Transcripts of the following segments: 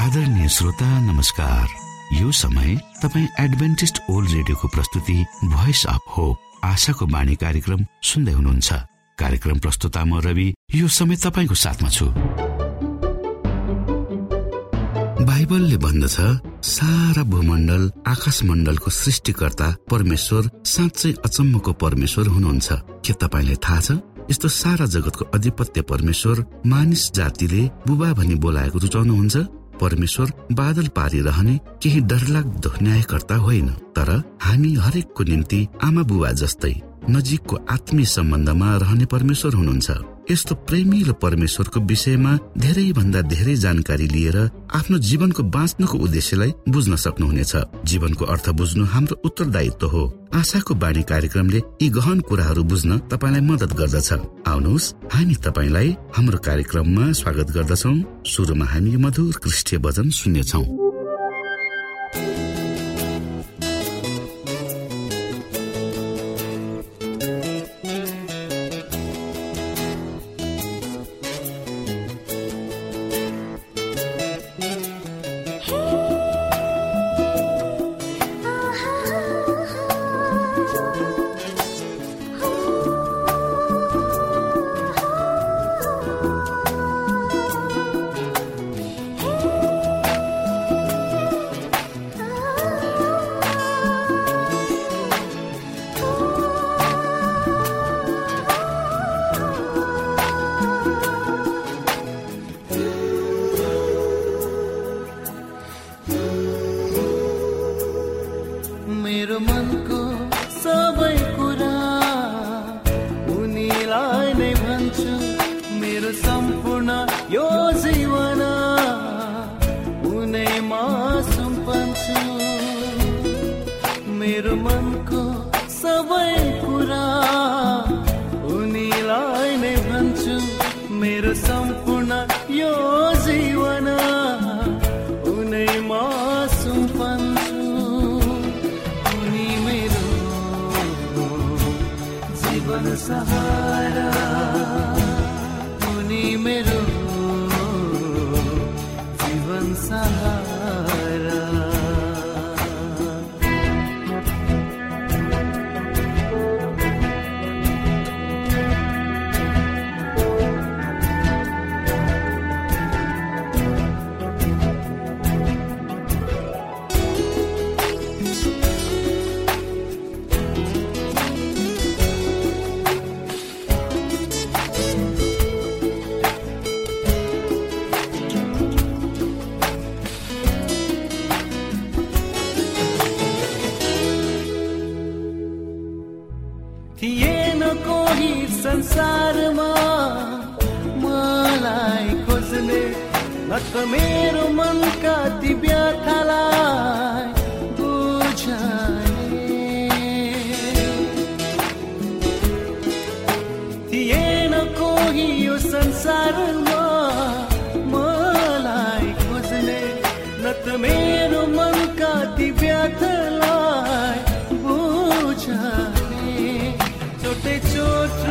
आदरणीय श्रोता नमस्कार। यो समय तपाईँ एडभेन्टिस्ट ओल्ड रेडियोको प्रस्तुति भोइस अफ होप आशाको बाणी कार्यक्रम सुन्दै हुनुहुन्छ। कार्यक्रम प्रस्तुता म रवि यो समय तपाईको साथमा छु। बाइबलले भन्दछ सारा भूमण्डल आकाशमण्डलको सृष्टिकर्ता परमेश्वर साँच्चै अचम्मको परमेश्वर हुनुहुन्छ। के तपाईलाई थाहा छ यस्तो सारा जगतको अधिपत्य परमेश्वर मानिस जातिले बुबा भनी बोलाएको रुचाउनुहुन्छ? परमेश्वर बादल पारिरहने केही डरलाग्दो न्यायकर्ता होइन, तर हामी हरेकको निम्ति आमा बुबा जस्तै नजिकको आत्मीय सम्बन्धमा रहने परमेश्वर हुनुहुन्छ। यस्तो प्रेमिलो परमेश्वरको विषयमा धेरै भन्दा धेरै जानकारी लिएर आफ्नो जीवनको बाँच्नुको उद्देश्यलाई बुझ्न सक्नुहुनेछ। जीवनको अर्थ बुझ्नु हाम्रो उत्तरदायित्व हो। आशाको बाणी कार्यक्रमले यी गहन कुराहरू बुझ्न तपाईलाई मद्दत गर्दछ। आउनुहोस् हामी तपाईलाई हाम्रो कार्यक्रममा स्वागत गर्दछौं। सुरुमा हामी मधुर क्रिस्टीय भजन सुन्नेछौं। संसारमा मलाई खोज्ने न त मेरो मनका ती व्यथालाई बुझाए। थिएन कोही यो संसारमा मलाई खोज्ने न त मेरो मनका ती व्यथालाई बुझाए। छोटे छोट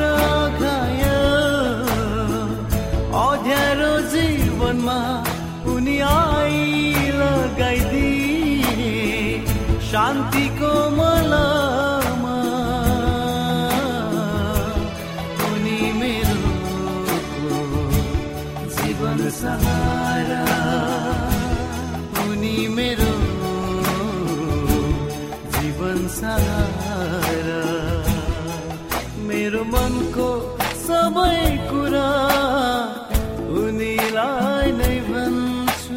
अध्यारो जीवनमा उनी आई लगाइदिए शान्तिको मलमा। उनी मेरो जीवन सहारा, उनी मेरो जीवन सहारा। मेरो मनको सबै कुरा उनीलाई नै भन्छु।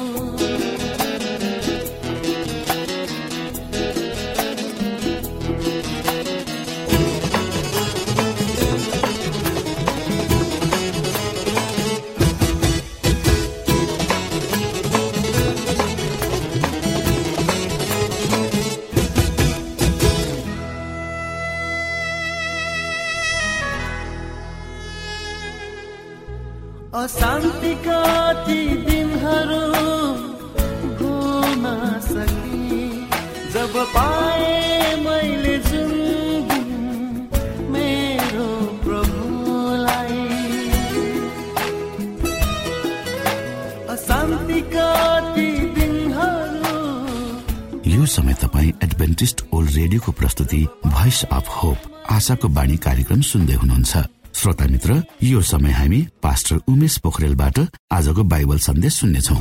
अशान्तिका ती दिनहरू घुम्न सके जब पाए मैले जुन दिन मेरो प्रभुलाई। शान्तिका ती दिनहरू। यो समय तपाईँ एडभेन्टिस्ट ओल्ड रेडियोको प्रस्तुति भोइस अफ होप आशाको बाणी कार्यक्रम सुन्दै हुनुहुन्छ। श्रोता मित्र, यो समय हामी पास्टर उमेश पोखरेलबाट आजको बाइबल सन्देश सुन्नेछौँ।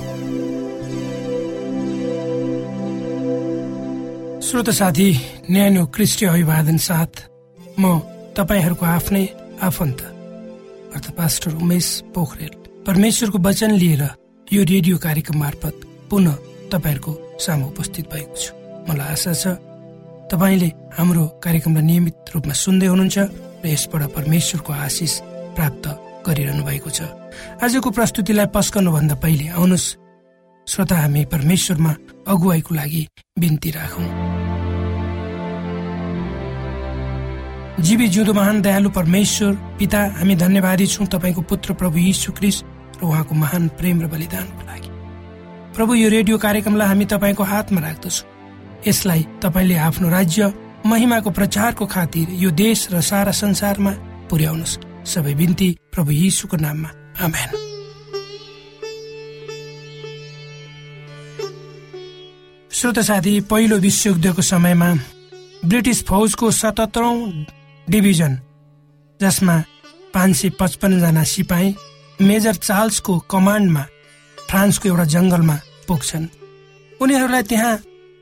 श्रोता साथी, न्यानो क्रिस्टीय अभिवादन साथ म तपाईहरूको आफ्नै आफन्त अर्थात् पास्टर उमेश पोखरेल परमेश्वरको वचन लिएर यो रेडियो कार्यक्रम मार्फत पुनः तपाईहरूको सामु उपस्थित भएको छु। मलाई आशा छ तपाईले हाम्रो कार्यक्रमलाई नियमित रूपमा सुन्दै हुनुहुन्छ र यसबाट परमेश्वरको आशिष प्राप्त गरिरहनु भएको छ। आजको प्रस्तुतिलाई पस्कनुभन्दा पहिले आउनुहोस् श्रोता, हामी परमेश्वरमा अगुवाईको लागि बिन्ती राखौं। जीवी जिउँदो महान दयालु परमेश्वर पिता, हामी धन्यवादी छौं तपाईको पुत्र प्रभु यीशु ख्रीष्ट र उहाँको महान प्रेम र बलिदानको लागि। प्रभु, यो रेडियो कार्यक्रमलाई हामी तपाईको हातमा राख्दछौँ। यसलाई तपाईले आफ्नो राज्य महिमाको प्रचारको खातिर यो देश र सारा संसारमा पुर्याउनुहोस्। सबै बिन्ती प्रभु यीशुको नाममा, आमेन। श्रोता साथी, पहिलो विश्वयुद्धको समयमा ब्रिटिस फौजको 77औं डिभिजन, जसमा 555 जना सिपाही मेजर चार्ल्सको कमान्डमा फ्रान्सको एउटा जंगलमा पुग्छन्। उनीहरूलाई त्यहाँ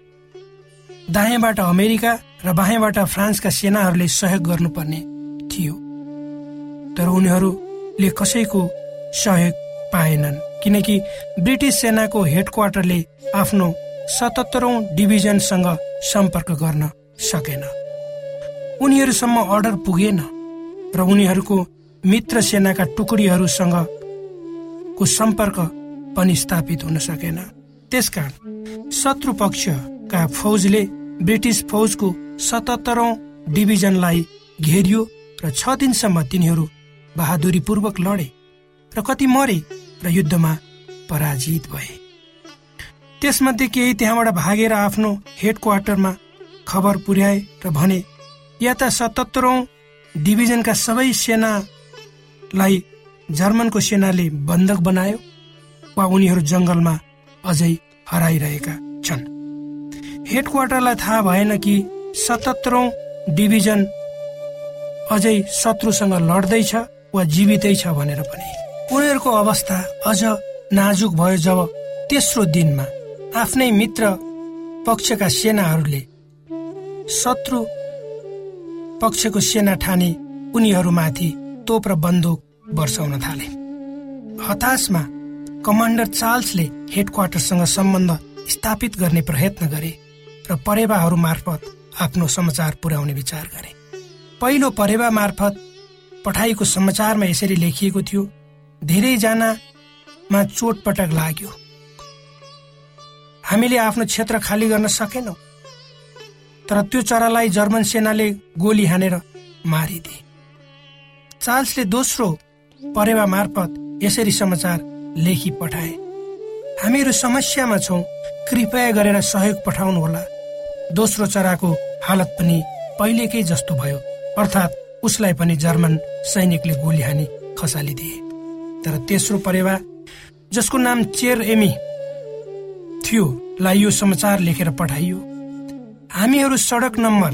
दायाँबाट अमेरिका र बायाँबाट फ्रान्सका सेनाहरूले सहयोग गर्नुपर्ने थियो, तर उनीहरूले कसैको सहयोग पाएनन्, किनकि ब्रिटिस सेनाको हेडक्वार्टरले आफ्नो 77औं डिभिजनसँग सम्पर्क गर्न सकेन। उनीहरूसम्म अर्डर पुगेन र उनीहरूको मित्र सेनाका टुकडीहरूसँग को सम्पर्क पनि स्थापित हुन सकेन। त्यसकारण शत्रु पक्षका फौजले ब्रिटिस फौजको 77औं डिभिजनलाई घेरियो र 6 दिनसम्म तिनीहरू बहादुरीपूर्वक लडे र कति मरे र युद्धमा पराजित भए। त्यसमध्ये केही त्यहाँबाट भागेर आफ्नो हेडक्वार्टरमा खबर पुर्याए र भने या त 77औं डिभिजनका सबै सेनालाई जर्मनको सेनाले बन्धक बनायो वा उनीहरू जंगलमा अझै हराइरहेका छन्। हेडक्वार्टरलाई थाहा भएन कि 77औं डिभिजन अझै शत्रुसँग लड्दैछ वा जीवितै छ भनेर पनि। उनीहरूको अवस्था अझ नाजुक भयो जब तेस्रो दिनमा आफ्नै मित्र पक्षका सेनाहरूले शत्रु पक्षको सेना ठाने उनीहरूमाथि तोप र बन्दुक वर्षाउन थाले। हताशमा कमान्डर चार्ल्सले हेडक्वार्टरसँग सम्बन्ध स्थापित गर्ने प्रयत्न गरे र परेवाहरू मार्फत आफ्नो समाचार पुर्याउने विचार गरे। पहिलो परेवा मार्फत पठाइएको समाचारमा यसरी लेखिएको थियो, धेरैजनामा चोटपटक लाग्यो, हामीले आफ्नो क्षेत्र खाली गर्न सकेनौं, तर त्यो चरालाई जर्मन सेनाले गोली हानेर मारिदिए। चार्ल्सले दोस्रो परेवा मार्फत यसरी समाचार लेखी पठाए, हामीहरू समस्यामा छौं, कृपया गरेर सहयोग पठाउनुहोला। दोस्रो चराको हालत पनि पहिलेकै जस्तो भयो, अर्थात् उसलाई पनि जर्मन सैनिकले गोली हानी खसालिदिए। तर तेस्रो परेवा, जसको नाम चेर एमी थियो, लाई यो समाचार लेखेर पठाइयो, हामीहरू सडक नम्बर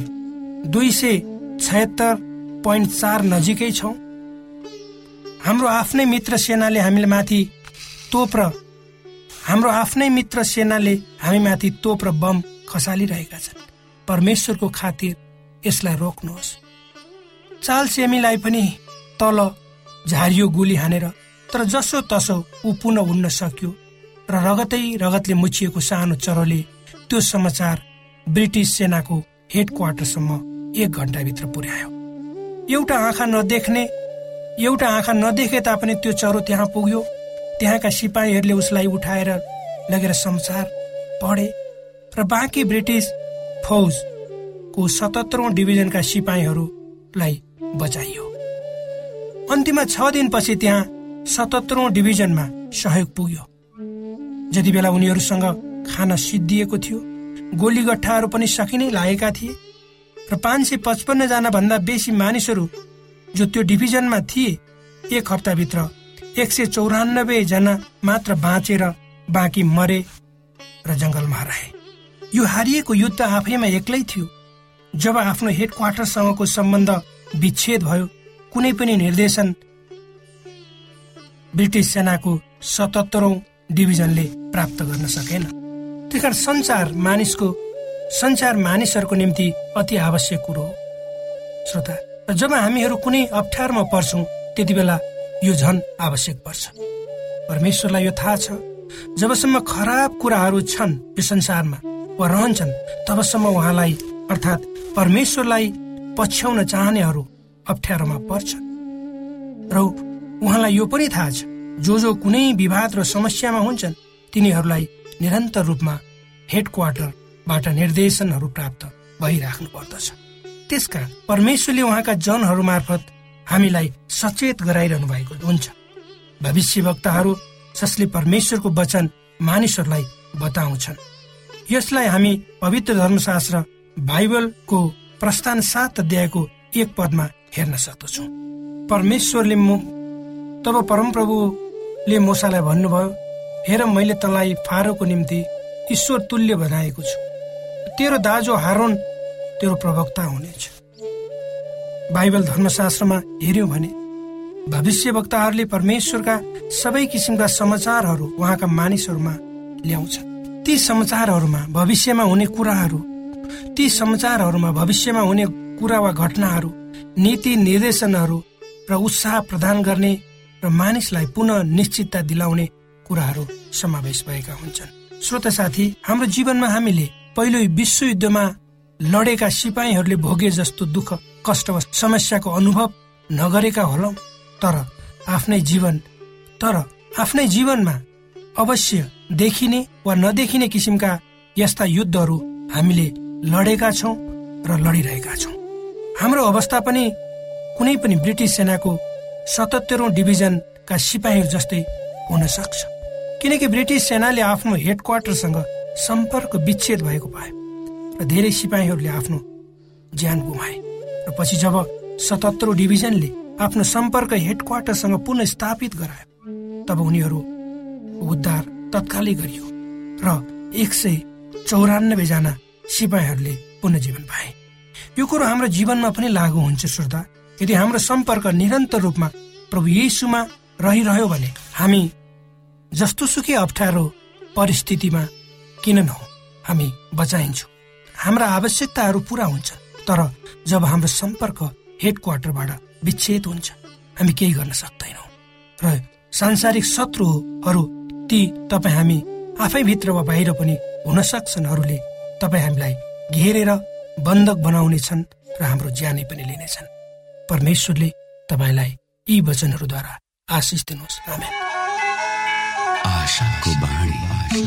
276.4 नजिकै छौं। हाम्रो आफ्नै मित्र सेनाले हामी माथि तोप र बम खसालिरहेका छन्। परमेश्वरको खातिर यसलाई रोक्नुहोस्। चार्ल्स एमीलाई पनि तल झारियो गोली हानेर, तर जसो तसो ऊ पुनः उड्न सक्यो र रगतले मुछिएको सानो चरोले त्यो समाचार ब्रिटिस सेनाको हेडक्वार्टरसम्म 1 घण्टाभित्र पुर्यायो। एउटा आँखा नदेखे तापनि त्यो चरो त्यहाँ पुग्यो। त्यहाँका सिपाहीहरूले उसलाई उठाएर लगेर समाचार पढे र बाँकी ब्रिटिस फौजको 77औं डिभिजनका सिपाहीहरूलाई बचाइयो। अन्तिममा 6 दिनपछि त्यहाँ 77औं डिभिजनमा सहयोग पुग्यो। जति बेला उनीहरूसँग खान सिद्धिएको थियो, गोलीगट्ठाहरू पनि सकिनै लागेका थिए र 555 जना भन्दा बेसी मानिसहरू जो त्यो डिभिजनमा थिए 1 हप्ताभित्र 194 जना मात्र बाँचेर बाँकी मरे र जंगलमा हराए। यो हारिएको युद्ध आफैमा एक्लै थियो। जब आफ्नो हेडक्वार्टरसँगको सम्बन्ध विच्छेद भयो, कुनै पनि निर्देशन ब्रिटिस सेनाको 77औं डिभिजनले प्राप्त गर्न सकेन। त्यसकारण सञ्चार मानिसहरूको निम्ति अति आवश्यक कुरो हो। श्रोता, जब हामीहरू कुनै अप्ठ्यारोमा पर्छौं त्यति बेला यो झन आवश्यक पर्छ। परमेश्वरलाई यो थाहा छ, जबसम्म खराब कुराहरू छन् यो संसारमा वा रहन्छन्, तबसम्म उहाँलाई अर्थात् परमेश्वरलाई पछ्याउन चाहनेहरू अप्ठ्यारोमा पर्छन्। र उहाँलाई यो पनि थाहा छ, जो कुनै विवाद र समस्यामा हुन्छन् तिनीहरूलाई निरन्तर रूपमा हेडक्वार्टरबाट निर्देशनहरू प्राप्त भइराख्नु पर्दछ। त्यसकारण परमेश्वरले उहाँका जनहरू मार्फत हामीलाई सचेत गराइरहनु भएको हुन्छ। भविष्यवक्ताहरू जसले परमेश्वरको वचन मानिसहरूलाई बताउँछन्। यसलाई हामी पवित्र धर्मशास्त्र बाइबलको प्रस्थान 7 अध्यायको 1 पदमा हेर्न सक्दछौँ। परमेश्वरले तब परमप्रभुले मूसालाई भन्नुभयो, हेर मैले तँलाई फारोको निम्ति ईश्वर तुल्य बनाएको छु। तेरो दाजु हारोन तेरो प्रवक्ता हुनेछ। बाइबल धर्मशास्त्रमा हेर्यौं भने भविष्यवक्ताहरूले परमेश्वरका सबै किसिमका समाचारहरू उहाँका मानिसहरूमा ल्याउँछन्। ती समाचारहरूमा भविष्यमा हुने कुराहरू, ती समाचारहरूमा भविष्यमा हुने कुरा वा घटनाहरू, नीति निर्देशनहरू र उत्साह प्रदान गर्ने र मानिसलाई पुनः निश्चितता दिलाउने कुराहरू समावेश भएका हुन्छन्। श्रोता साथी, हाम्रो जीवनमा हामीले पहिलो विश्वयुद्धमा लडेका सिपाहीहरूले भोगे जस्तो दुःख, कष्ट वा समस्याको अनुभव नगरेका होलौं, तर आफ्नै जीवनमा अवश्य देखिने वा नदेखिने किसिमका यस्ता युद्धहरू हामीले लडेका छौं र लडिरहेका छौं। हाम्रो अवस्था पनि कुनै पनि ब्रिटिस सेनाको 77औं डिभिजनका सिपाहीहरू जस्तै हुन सक्छ, किनकि ब्रिटिस सेनाले आफ्नो हेडक्वार्टरसँग सम्पर्क विच्छेद भएको पाए र धेरै सिपाहीहरूले आफ्नो ज्यान गुमाए। र पछि जब 77औं डिभिजनले आफ्नो सम्पर्क हेडक्वार्टरसँग पुनः स्थापित गरायो, तब उनीहरू उद्धार तत्कालै गरियो र 194 जना सिपाहीहरूले पुनर्जीवन पाए। यो कुरो हाम्रो जीवनमा पनि लागू हुन्छ। श्रोता, यदि हाम्रो सम्पर्क निरन्तर रूपमा प्रभु येशूमा रहिरह्यो भने हामी जस्तोसुकै अप्ठ्यारो परिस्थितिमा किन नहो, हामी बचाइन्छौँ। हाम्रा आवश्यकताहरू पूरा हुन्छन्। तर जब हाम्रो सम्पर्क हेडक्वार्टरबाट विच्छेद हुन्छ, हामी केही गर्न सक्दैनौँ। र सांसारिक शत्रुहरू ती तपाईँ हामी आफैभित्र वा बाहिर पनि हुन सक्छन्, तपाईँ हामीलाई घेरेर बन्धक बनाउनेछन् र हाम्रो ज्यानै पनि लिनेछन्। परमेश्वरले तपाईँलाई यी वचनहरूद्वारा आशिष दिनुहोस्। आमेन। आशाको बाणी।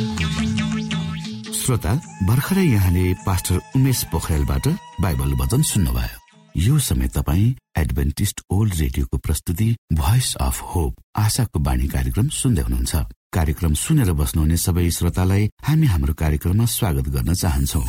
श्रोता, भर्खरै यहाँले पास्टर उमेश पोखरेलबाट बाइबल वचन सुन्नुभयो। यो समय तपाईँ एडभेन्टिस्ट ओल्ड रेडियोको प्रस्तुति भोइस अफ होप आशाको बाणी कार्यक्रम सुन्दै हुनुहुन्छ। कार्यक्रम सुनेर बस्नुहुने सबै श्रोतालाई हामी हाम्रो कार्यक्रममा स्वागत गर्न चाहन्छौँ।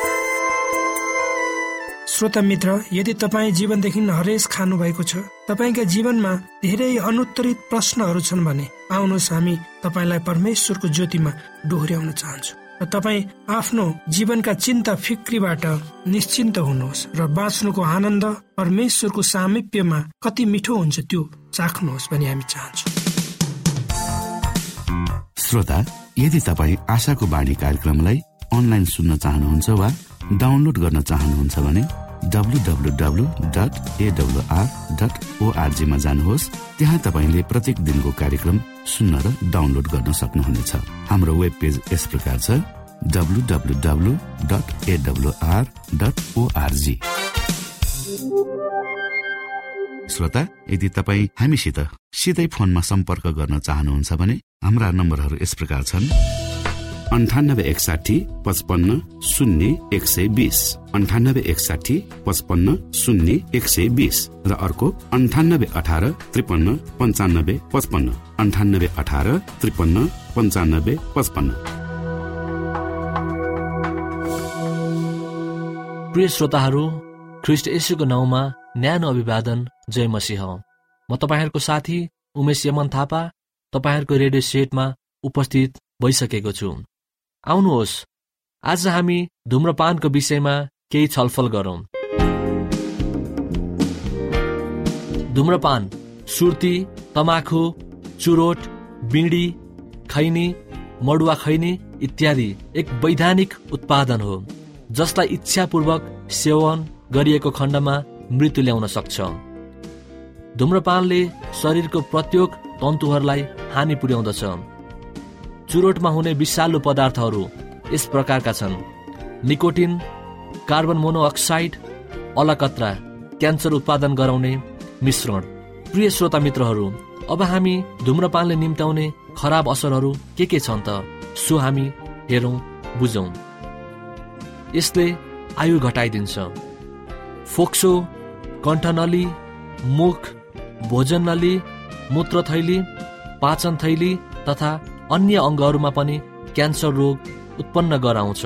श्रोता मित्र, यदि तपाईँ जीवनदेखि हरेस खानु भएको छ, तपाईँका जीवनमा धेरै अनुत्तरित प्रश्नहरू छन् भने आउनुहोस्, हामी तपाईँलाई परमेश्वरको ज्योतिमा डोहोर्याउन चाहन्छौँ र तपाईँ आफ्नो जीवनका चिन्ता फिक्रीबाट निश्चिन्त हुनुहोस् र बाँच्नुको आनन्द परमेश्वरको सामिप्यमा कति मिठो हुन्छ त्यो चाख्नुहोस् भनी हामी चाहन्छौँ। श्रोता, यदि तपाईँ आशाको बाणी कार्यक्रमलाई अनलाइन सुन्न चाहनुहुन्छ वा डाउनलोड गर्न चाहनुहुन्छ भने www.awr.org मा जानुहोस्। त्यहाँ तपाईले प्रत्येक दिनको कार्यक्रम सुन्न र डाउनलोड गर्न सक्नुहुनेछ। हाम्रो वेब पेज यस प्रकार छ www.awr.org। श्रोता, यदि तपाईँ हामीसित सिधै फोनमा सम्पर्क गर्न चाहनुहुन्छ भने हाम्रा नम्बरहरू यस प्रकार छन्: 9861 55 0 120, 9861 55 0 120 र अर्को 9818 53 95 55, 9818 53 95 55। प्रिय श्रोताहरू, ख्रीष्ट येशूको नाउँमा न्यानो अभिवादन। जय मसीह। म तपाईहरुको साथी उमेश यमन थापा तपाईहरुको रेडियो सेटमा उपस्थित भइसकेको छु। आउनुहोस् आज हामी धूम्रपानको विषयमा केही छलफल गरौँ। धूम्रपान सुर्ती, तमाखु, चुरोट, बिडी, खैनी, मडुवा खैनी इत्यादि एक वैधानिक उत्पादन हो जसलाई इच्छापूर्वक सेवन गरिएको खण्डमा मृत्यु ल्याउन सक्छ। धूम्रपानले शरीरको प्रत्येक तन्तुहरूलाई हानि पुर्याउँदछ। चुरोटमा हुने विषालु पदार्थहरू यस प्रकारका छन्: निकोटिन, कार्बन मोनोअक्साइड, अलकत्रा, क्यान्सर उत्पादन गराउने मिश्रण। प्रिय श्रोता मित्रहरू, अब हामी धूम्रपानले निम्त्याउने खराब असरहरू के छन् त सो हामी हेरौँ, बुझौँ। यसले आयु घटाइदिन्छ। फोक्सो, कण्ठनली, मुख, भोजननली, मूत्रथैली, पाचन थैली तथा अन्य अङ्गहरूमा पनि क्यान्सर रोग उत्पन्न गराउँछ।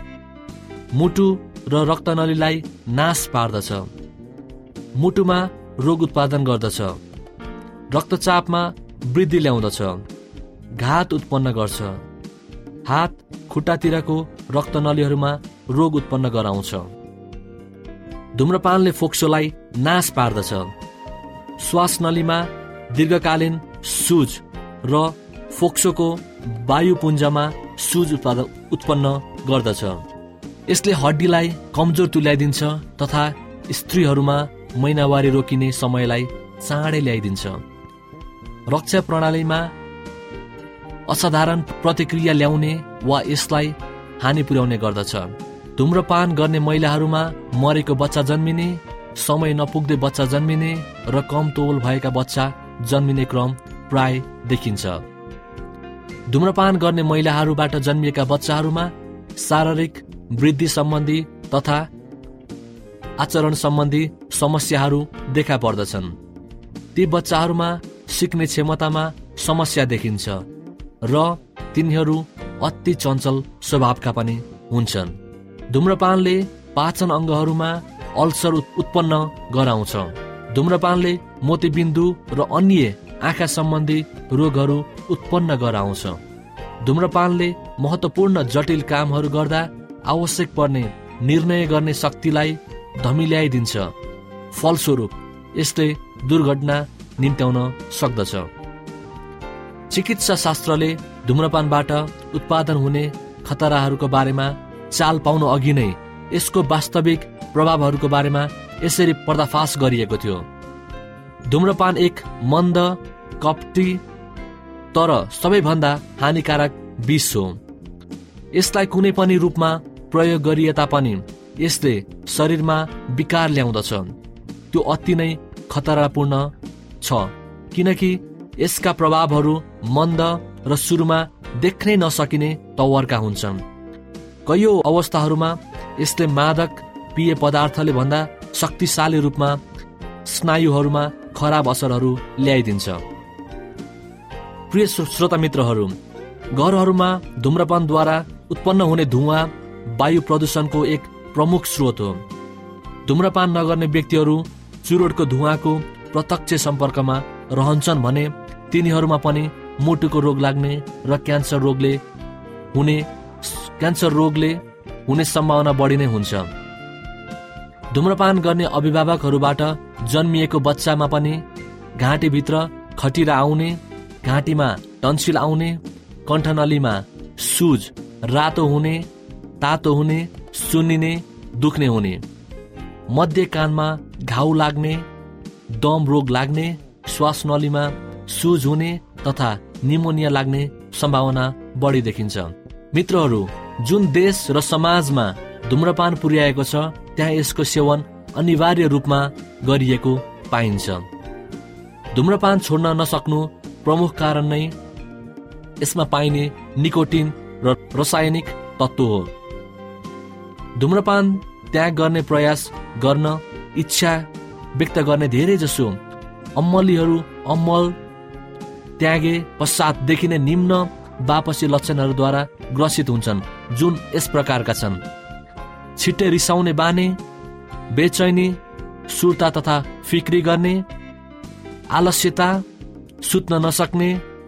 मुटु र रक्तनलीलाई नाश पार्दछ। मुटुमा रोग उत्पादन गर्दछ। रक्तचापमा वृद्धि ल्याउँदछ। घात उत्पन्न गर्छ। हात खुट्टातिरको रक्तनलीहरूमा रोग उत्पन्न गराउँछ। धूम्रपानले फोक्सोलाई नाश पार्दछ। श्वासनलीमा दीर्घकालीन सुज र फोक्सोको वायुपुञ्जमा सुज उत्पन्न गर्दछ। यसले हड्डीलाई कमजोर तुल्याइदिन्छ तथा स्त्रीहरूमा महिनावारी रोकिने समयलाई चाँडै ल्याइदिन्छ। रक्षा प्रणालीमा असाधारण प्रतिक्रिया ल्याउने वा यसलाई हानि पुर्याउने गर्दछ। धूम्रपान गर्ने महिलाहरूमा मरेको बच्चा जन्मिने, समय नपुग्दै बच्चा जन्मिने र कम तौल भएका बच्चा जन्मिने क्रम प्राय देखिन्छ। धूम्रपान गर्ने महिलाहरूबाट जन्मिएका बच्चाहरूमा शारीरिक वृद्धि सम्बन्धी तथा आचरण सम्बन्धी समस्याहरू देखा पर्दछन्। ती बच्चाहरूमा सिक्ने क्षमतामा समस्या देखिन्छ र तिनीहरू अति चञ्चल स्वभावका पनि हुन्छन्। धूम्रपानले पाचन अङ्गहरूमा अल्सर उत्पन्न गराउँछ। धूम्रपानले मोतीबिन्दु र अन्य आँखा सम्बन्धी रोगहरू उत्पन्न गराउँछ। धूम्रपानले महत्त्वपूर्ण जटिल कामहरू गर्दा आवश्यक पर्ने निर्णय गर्ने शक्तिलाई धमिल्याइदिन्छ। फलस्वरूप यसले दुर्घटना निम्त्याउन सक्दछ। चिकित्सा शास्त्रले धूम्रपानबाट उत्पादन हुने खतराहरूको बारेमा चाल पाउनु अघि नै यसको वास्तविक प्रभावहरूको बारेमा यसरी पर्दाफास गरिएको थियो। धूम्रपान एक मन्द, कपटी तर सबैभन्दा हानिकारक विष हो। यसलाई कुनै पनि रूपमा प्रयोग गरिए तापनि यसले शरीरमा विकार ल्याउँदछ। त्यो अति नै खतरापूर्ण छ किनकि यसका प्रभावहरू मन्द र सुरुमा देख्नै नसकिने तवरका हुन्छन्। कयौं अवस्थाहरूमा यसले मादक पेय पदार्थले भन्दा शक्तिशाली रूपमा स्नायुहरूमा खराब असरहरू ल्याइदिन्छ। प्रिय श्रोता मित्रहरू, घरहरूमा धूम्रपानद्वारा उत्पन्न हुने धुवाँ वायु प्रदूषणको एक प्रमुख स्रोत हो। धूम्रपान नगर्ने व्यक्तिहरू चुरोटको धुवाँको प्रत्यक्ष सम्पर्कमा रहन्छन् भने तिनीहरूमा पनि मुटुको रोग लाग्ने र क्यान्सर रोगले हुने सम्भावना बढी नै हुन्छ। धूम्रपान गर्ने अभिभावकहरूबाट जन्मिएको बच्चामा पनि घाँटीभित्र खटिरा आउने, घाँटीमा टन्सिल आउने, कण्ठनलीमा सुज, रातो हुने, तातो हुने, सुन्निने, दुख्ने हुने, मध्य कानमा घाउ लाग्ने, दम रोग लाग्ने, श्वासनलीमा सुज हुने तथा निमोनिया लाग्ने सम्भावना बढी देखिन्छ। मित्रहरू, जुन देश र समाजमा धूम्रपान पुर्याएको छ त्यहाँ यसको सेवन अनिवार्य रूपमा गरिएको पाइन्छ। धूम्रपान छोड्न नसक्नु प्रमुख कारण नै यसमा पाइने निकोटिन र रासायनिक तत्त्व हो। धूम्रपान त्याग गर्ने प्रयास गर्न इच्छा व्यक्त गर्ने धेरै जसो अम्मलीहरू अम्मल त्यागे पश्चात देखिने निम्न वापसी लक्षणहरूद्वारा ग्रसित हुन्छन्, जुन यस प्रकारका छन्: छिट्टै रिसाउने बानी, बेचैनी, सुर्ता तथा फिक्री गर्ने, आलस्यता, सुत्न नसक्ने,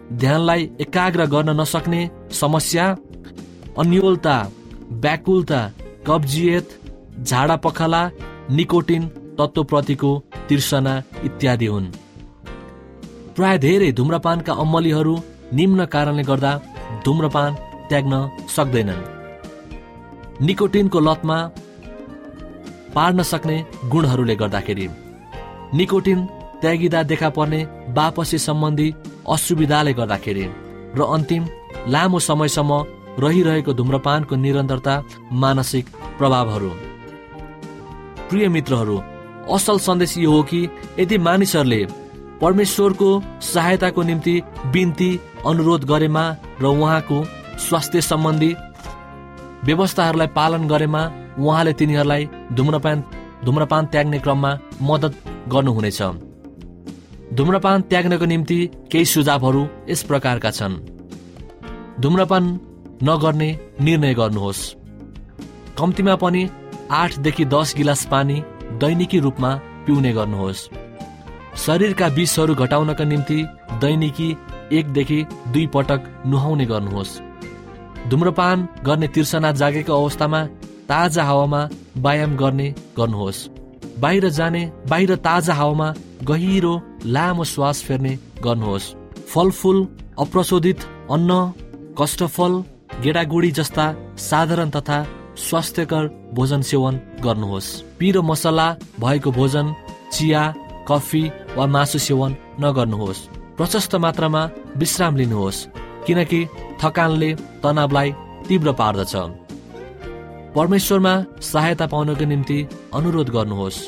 ध्यानलाई एकाग्र गर्न नसक्ने समस्या, अन्योलता, व्याकुलता, कब्जियत, झाडा पखाला, निकोटिन तत्त्वप्रतिको तृष्णा इत्यादि हुन्। प्राय धेरै धूम्रपानका अम्मलीहरू निम्न कारणले गर्दा धूम्रपान त्याग्न सक्दैनन्। निकोटिनको लतमा पार्न सक्ने गुणहरूले गर्दाखेरि, निकोटिन त्यागिँदा देखा पर्ने वापसी सम्बन्धी असुविधाले गर्दाखेरि र अन्तिम लामो समयसम्म रहिरहेको धूम्रपानको निरन्तरता मानसिक प्रभावहरू। प्रिय मित्रहरू, असल सन्देश यो हो कि यदि मानिसहरूले परमेश्वरको सहायताको निम्ति बिन्ती अनुरोध गरेमा र उहाँको स्वास्थ्य सम्बन्धी व्यवस्थाहरूलाई पालन गरेमा उहाँले तिनीहरूलाई धूम्रपान त्याग्ने क्रममा मद्दत गर्नुहुनेछ। धूम्रपान त्याग्नको निम्ति केही सुझावहरू यस प्रकारका छन्। धूम्रपान नगर्ने निर्णय गर्नुहोस्। कम्तीमा पनि 8 देखि 10 गिलास पानी दैनिकी रूपमा पिउने गर्नुहोस्। शरीरका विषहरू घटाउनका निम्ति दैनिकी 1 देखि 2 पटक नुहाउने गर्नुहोस्। धूम्रपान गर्ने तृष्णा जागेको अवस्थामा ताजा हावामा व्यायाम गर्नुहोस्। बाहिर ताजा हावामा गहिरो लामो श्वास फेर्ने गर्नुहोस्। फलफूल, अप्रशोधित अन्न, कष्टफल, गेडागुडी जस्ता साधारण तथा स्वास्थ्यकर भोजन सेवन गर्नुहोस्। पिरो मसला भएको भोजन, चिया, कफी वा मासु सेवन नगर्नुहोस्। प्रशस्त मात्रामा विश्राम लिनुहोस्, किनकि थकानले तनावलाई तीव्र पार्दछ। परमेश्वरमा सहायता पाउनको निम्ति अनुरोध गर्नुहोस्।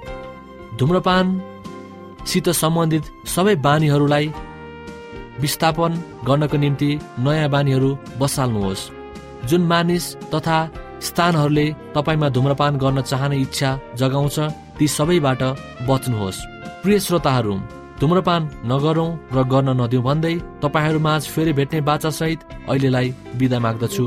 धूम्रपानसित सम्बन्धित सबै बानीहरूलाई विस्थापन गर्नको निम्ति नयाँ बानीहरू बसाल्नुहोस्। जुन मानिस तथा स्थानहरूले तपाईमा धूम्रपान गर्न चाहने इच्छा जगाउँछ ती सबैबाट बच्नुहोस्। प्रिय श्रोताहरू, धूम्रपान नगरौं र गर्न नदिउँ भन्दै तपाईहरूमाझ फेरि भेट्ने बाचासहित अहिलेलाई बिदा माग्दछु।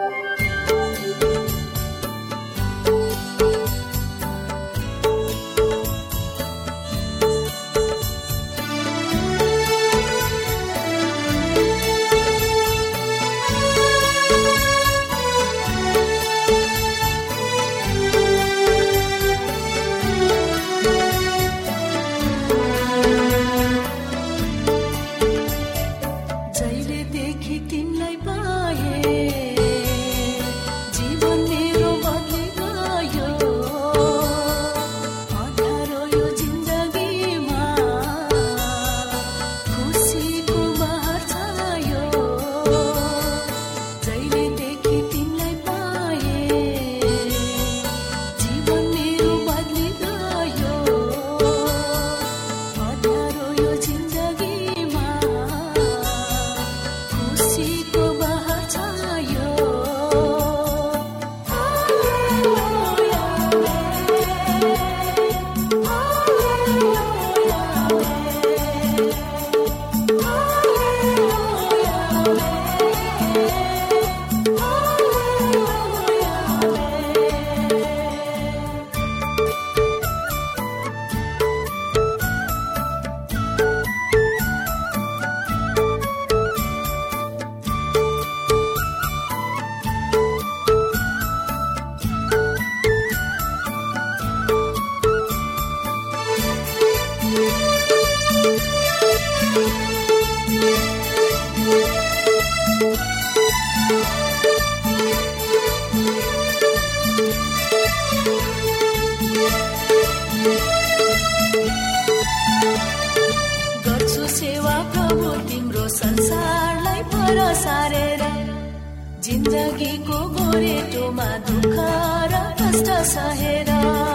जिन्दगीको गोरेटोमा दुःख र कष्ट सहेर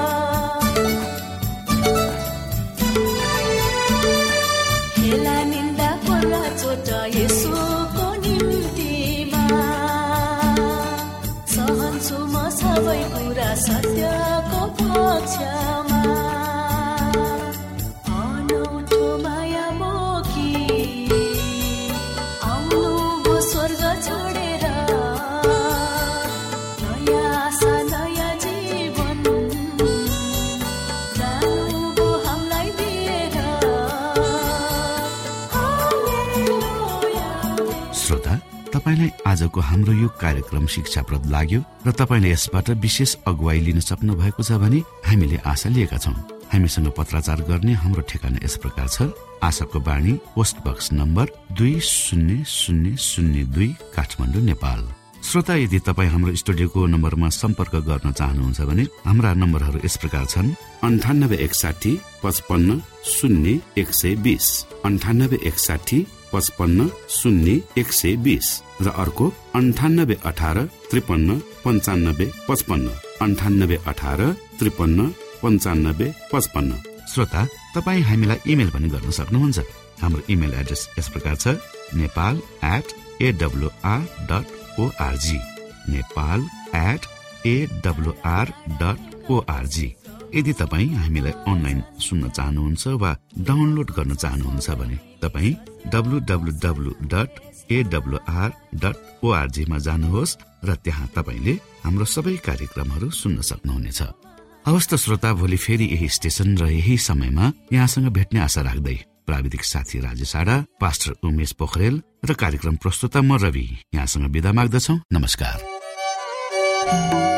हेला निन्दा कोला चोट येशूको निम्तिमा सहन्छु म सबै कुरा सत्यको पक्षमा अनौठो माया बोकी आउनु भो स्वर्ग छोडेर नयाँ आशा नयाँ जीवन तपाईलाई आजको हाम्रो यो कार्यक्रम शिक्षाप्रद लाग्यो र तपाईले यसबाट विशेष अगुवाई लिन सक्नु भएको छ भने हामीले आशा लिएका छौं। हामीसँग पत्राचार गर्ने हाम्रो ठेगाना यस प्रकार छ। आशाको बाणी, post box number 200002 Kathmandu, Nepal. श्रोता, यदि तपाई हाम्रो स्टुडियोको नम्बरमा सम्पर्क गर्न चाहनुहुन्छ भने हाम्रा नम्बरहरू यस प्रकार छन्: 9861 55 0 120, 9861 55 0 120 र अर्को 9818 53 95 55, 9818 53 95 55। श्रोता, तपाई हामीलाई इमेल पनि गर्न सक्नुहुन्छ। हाम्रो इमेल एड्रेस यस प्रकार छ: nepal@awr.org, nepal@awr.org। यदि तपाई हामीलाई अनलाइन सुन्न चाहनुहुन्छ वा डाउनलोड गर्न चाहनुहुन्छ भने तपाई www.awr.org मा जानुहोस् र त्यहाँ तपाईले हाम्रो सबै कार्यक्रमहरू सुन्न सक्नुहुनेछ। हवस् त श्रोता, भोलि फेरि यही स्टेशन र यही समयमा यहाँसँग भेट्ने आशा राख्दै प्राविधिक साथी राजेश आडा, पास्टर उमेश पोखरेल र कार्यक्रम प्रस्तुता म रवि यहाँसँग बिदा माग्दछौ। नमस्कार।